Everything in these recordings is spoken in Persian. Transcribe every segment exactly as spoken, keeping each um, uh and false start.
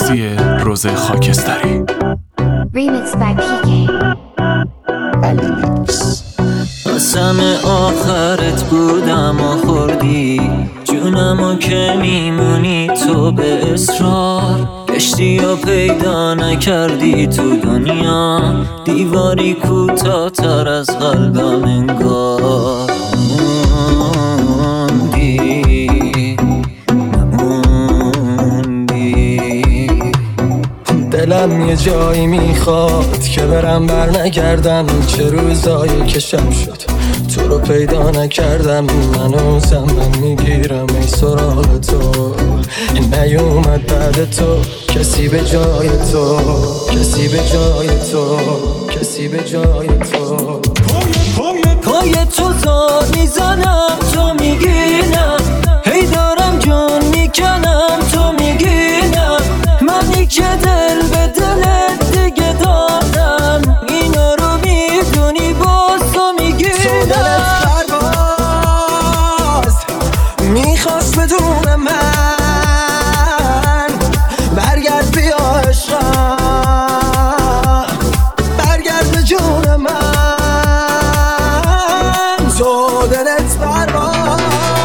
موسیقی روز خاکستری. Remix by پی کی. قسم آخرت بودم و خوردی جونمو که میمونی تو به اصرار. کشتی رو پیدا نکردی تو دنیا، دیواری کوتاه‌تر از قلبم انگار. موندی موندی دلم یه جایی میخواد که برم بر نگردم. چه روزایی که شب شد تو رو پیدا نکردم. هنوزم من میگیرم ای سراغ تو، نیومد بعد تو کسی به جای تو، کسی به جای تو، کسی به جای تو. پای تو زاد میزنم تو میگی نه، هی دارم جون میکنم تو میگی نه. منی که دل به دلت دیگه دادم، اینا رو میدونی باز تو میگی نه. تو دلت پرواز میخواست بدون من، برگرد بیا عشقم، برگرد به جون من. تو دلت پرواز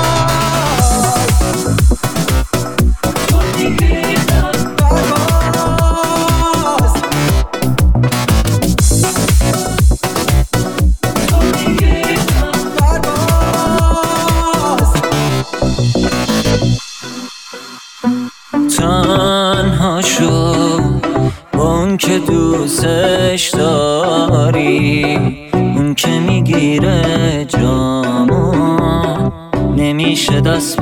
تنها شو با اون که دوستش داری، اون که میگیره جامو نمیشه دست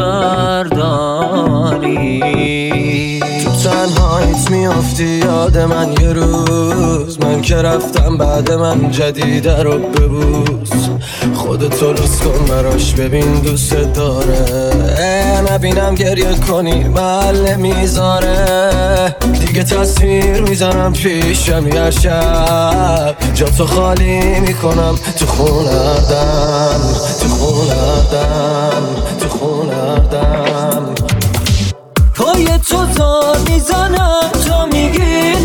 برداری. تو تنهاییت میافتی یاد من یه روز، من که رفتم بعد من جدیده رو ببوس. خودتو لوس کن براش ببین دوست داره، نبینم گریه کنی محل میذاره. دیگه تصویر میزنم پیشم یه شب، جا تو خالی میکنم تو خونردم، تو خونردم، تو خونردم. پای تو زار میزنم تو میگی